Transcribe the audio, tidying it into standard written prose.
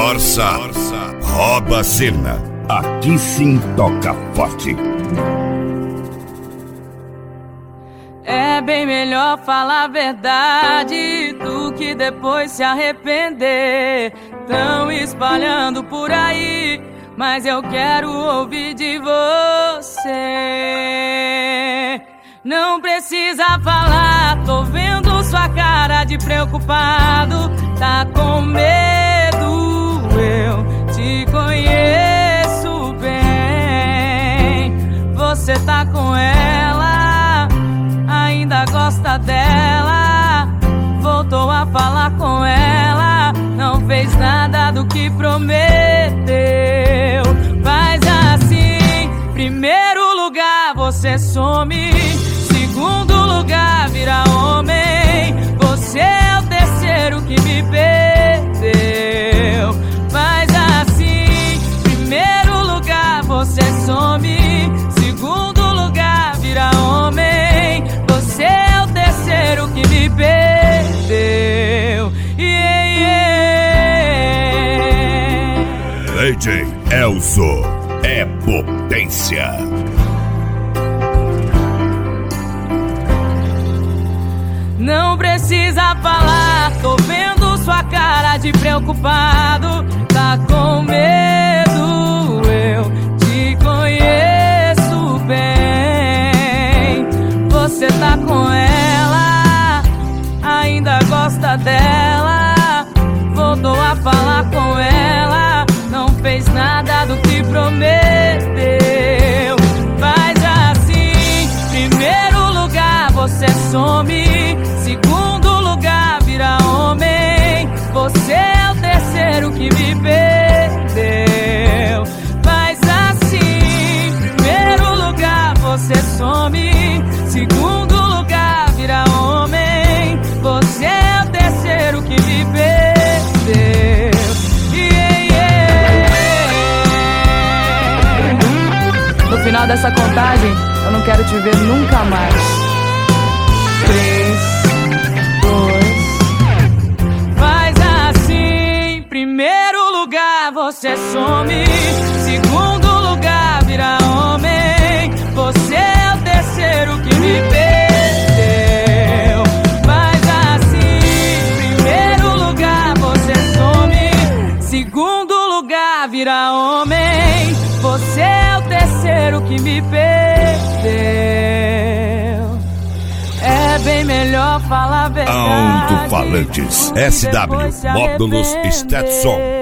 Força, Roba Cena. Aqui sim toca forte. É bem melhor falar a verdade do que depois se arrepender. Tão espalhando por aí, mas eu quero ouvir de você. Não precisa falar, tô vendo sua cara de preocupado. Tá com medo, eu te conheço bem. Você tá com ela, ainda gosta dela. Voltou a falar com ela, não fez nada do que prometeu. Faz assim: primeiro lugar você some, segundo lugar vira homem. Você é o terceiro que me perdeu. Faz assim: primeiro lugar você some, segundo lugar vira homem. Você é o terceiro que me perdeu. DJ Elzo é potência. Não precisa falar, tô vendo sua cara de preocupado. Tá com medo, eu te conheço bem. Você tá com ela, ainda gosta dela. Voltou a falar com ela, não fez nada do que prometeu. Faz assim: primeiro lugar você some, segundo lugar vira homem. Você é o terceiro que me perdeu. Faz assim: primeiro lugar você some, segundo lugar vira homem. Você é o terceiro que me perdeu. No final dessa contagem, eu não quero te ver nunca mais. 3, 2. Faz assim: primeiro lugar você some, segundo lugar vira homem. Você é o terceiro que me perdeu. Faz assim: primeiro lugar você some, segundo lugar vira homem. Você é o terceiro que me perdeu. É bem melhor falar a verdade. Alto-falantes SW Módulos Stetson.